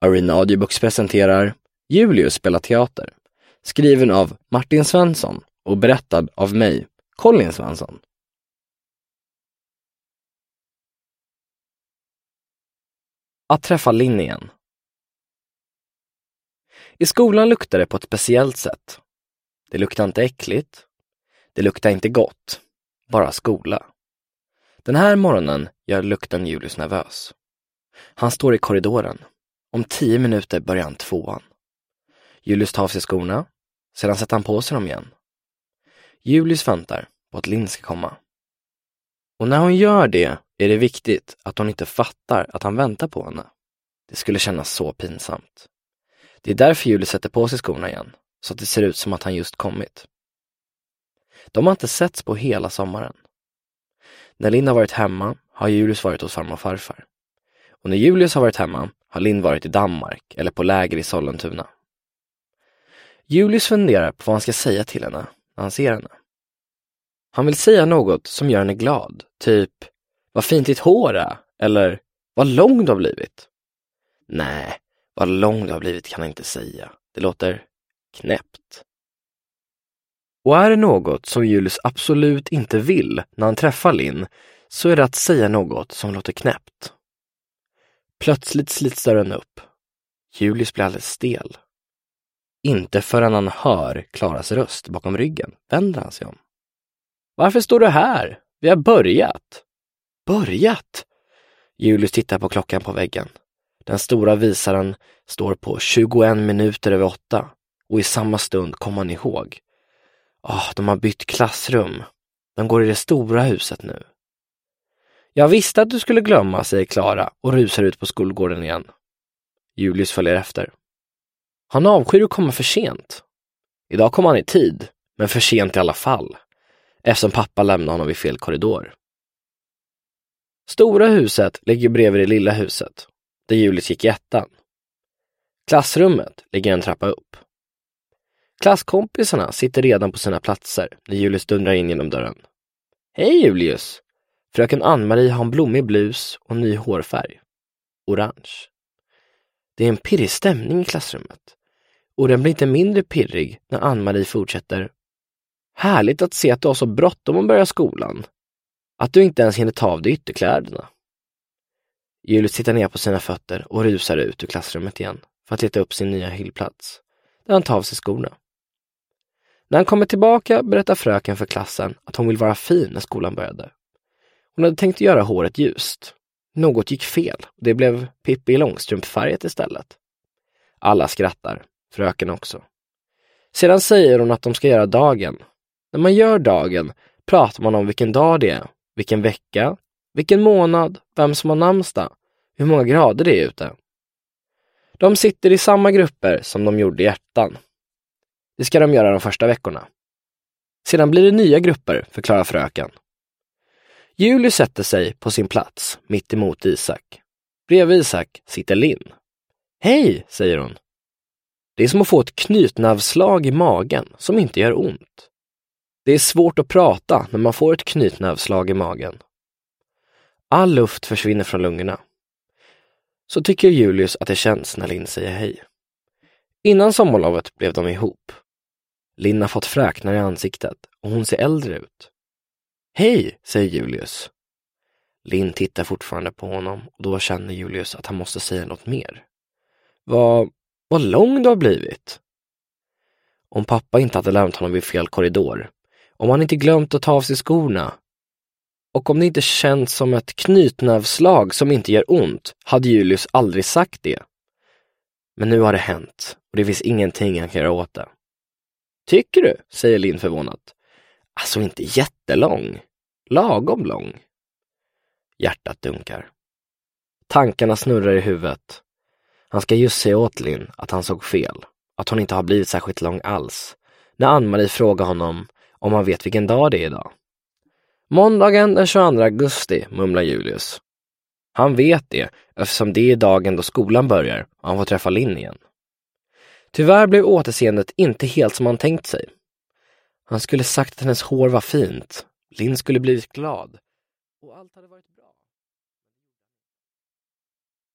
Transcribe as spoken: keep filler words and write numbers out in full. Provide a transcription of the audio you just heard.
Arena Audiobooks presenterar Julius spelar teater, skriven av Martin Svensson och berättad av mig, Colin Svensson. Att träffa Linn igen. I skolan luktar det på ett speciellt sätt. Det luktar inte äckligt. Det luktar inte gott. Bara skola. Den här morgonen gör lukten Julius nervös. Han står i korridoren. Om tio minuter börjar han tvåan. Julius tar av sig skorna. Sedan sätter han på sig dem igen. Julius väntar på att Linn ska komma. Och när hon gör det är det viktigt att hon inte fattar att han väntar på henne. Det skulle kännas så pinsamt. Det är därför Julius sätter på sig skorna igen, så att det ser ut som att han just kommit. De har inte setts på hela sommaren. När Linn har varit hemma har Julius varit hos farmor och farfar. Och när Julius har varit hemma har Linn varit i Danmark eller på läger i Sollentuna. Julius funderar på vad han ska säga till henne när han ser henne. Han vill säga något som gör henne glad, typ vad fint ditt hår är, eller vad lång du har blivit. Nej, vad lång du har blivit kan han inte säga. Det låter knäppt. Och är det något som Julius absolut inte vill när han träffar Linn, så är det att säga något som låter knäppt. Plötsligt slits dörren upp. Julius blir alldeles stel. Inte förrän han hör Klaras röst bakom ryggen vänder han sig om. Varför står du här? Vi har börjat. Börjat? Julius tittar på klockan på väggen. Den stora visaren står på tjugoen minuter över åtta. Och i samma stund kommer han ihåg. Åh, de har bytt klassrum. De går i det stora huset nu. Jag visste att du skulle glömma, säger Klara och rusar ut på skolgården igen. Julius följer efter. Han avskyr att komma för sent. Idag kommer han i tid, men för sent i alla fall. Eftersom pappa lämnar honom i fel korridor. Stora huset ligger bredvid det lilla huset, där Julius gick i ettan. Klassrummet ligger en trappa upp. Klasskompisarna sitter redan på sina platser när Julius dundrar in genom dörren. Hej Julius! Fröken Ann-Marie har en blommig blus och ny hårfärg. Orange. Det är en pirrig stämning i klassrummet. Och den blir inte mindre pirrig när Ann-Marie fortsätter. Härligt att se att du har så bråttom att börja skolan. Att du inte ens hinner ta av dig ytterkläderna. Julius tittar ner på sina fötter och rusar ut ur klassrummet igen för att leta upp sin nya hyllplats, där han tar av sig skorna. När han kommer tillbaka berättar fröken för klassen att hon vill vara fin när skolan började. Hon hade tänkt göra håret ljust. Något gick fel och det blev Pippi i Långstrumpfärget istället. Alla skrattar, fröken också. Sedan säger hon att de ska göra dagen. När man gör dagen pratar man om vilken dag det är, vilken vecka, vilken månad, vem som har namnsdag, hur många grader det är ute. De sitter i samma grupper som de gjorde i ettan. Det ska de göra de första veckorna. Sedan blir det nya grupper, förklarar fröken. Julius sätter sig på sin plats mitt emot Isak. Bredvid Isak sitter Linn. Hej, säger hon. Det är som att få ett knytnävslag i magen som inte gör ont. Det är svårt att prata när man får ett knytnävslag i magen. All luft försvinner från lungorna. Så tycker Julius att det känns när Linn säger hej. Innan sommarlovet blev de ihop. Linn har fått fräknar i ansiktet och hon ser äldre ut. Hej, säger Julius. Linn tittar fortfarande på honom och då känner Julius att han måste säga något mer. Vad, vad lång du har blivit. Om pappa inte hade lämnat honom vid fel korridor, om han inte glömt att ta av sig skorna och om det inte känns som ett knytnävslag som inte gör ont, hade Julius aldrig sagt det. Men nu har det hänt och det finns ingenting han kan göra åt det. Tycker du, säger Linn förvånat. Alltså inte jättelång. Lagom lång. Hjärtat dunkar. Tankarna snurrar i huvudet. Han ska just säga åt Linn att han såg fel. Att hon inte har blivit särskilt lång alls. När Ann-Marie frågar honom om han vet vilken dag det är idag. Måndagen den tjugoandra augusti, mumlar Julius. Han vet det eftersom det är dagen då skolan börjar och han får träffa Linn igen. Tyvärr blev återseendet inte helt som han tänkt sig. Han skulle sagt att hennes hår var fint. Linn skulle blivit glad. Och allt hade varit